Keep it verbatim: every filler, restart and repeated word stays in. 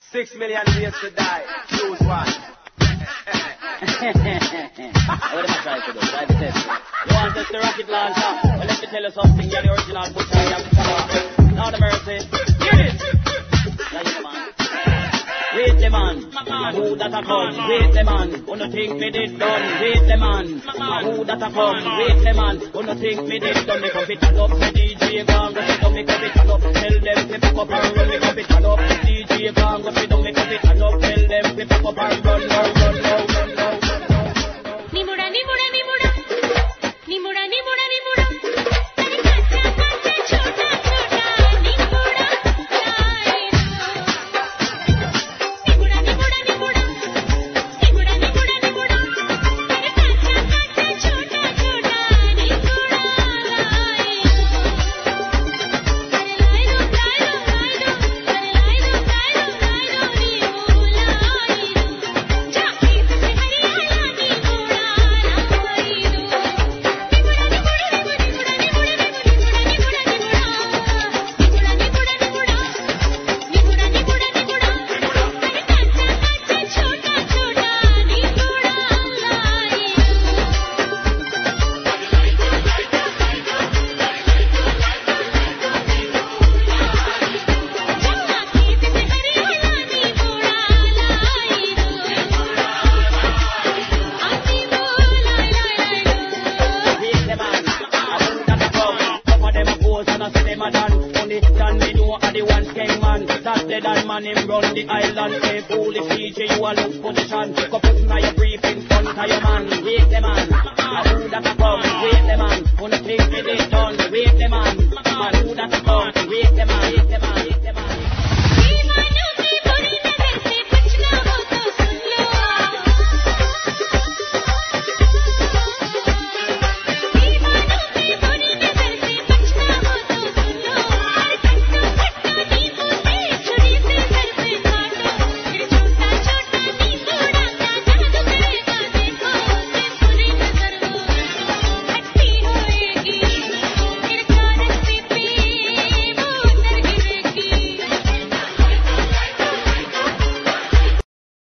Six million ways to die. Choose one. What am I trying to do? Try to test it. You want us to rocket launcher? Well, let me tell you something. You're the original butcher. I am Lord of mercy. Get it! Now you man. Wait the man. Who that a come? Wait the man. Who no think me did done? Wait the man. Who that a come? Wait the man. Who no think me did done? Me come fit it up. Me D J gone. Go sit down. Me come fit it up. Tell them to pick up and run. Me come fit it up. D J gone. Go sit down. Me come fit it up. Tell them to pick up and run. Run, run, run, run, run. Nimura, nimura, nimura. Nimura, nimura, nimura. Tare kacha, kacha, chota, chota. Nimura, lai. Nimura, nimura, nimura. Nimura, nimura, nimura. Tare kacha, kacha, chota, chota. Nimura, lai. Tare lai do, lai do, lai do. Tare lai do, lai do, lai do. Nimura, lai. Jaki se hariya nimura. Man him run the island, say foolish D J, you a lose position. Pick up now your brief in front of your man. Wait the man, a who that a come? Wait the man, who no think me this done? Wait the man, a who that a come? Wait the man, wait the man, wait the man.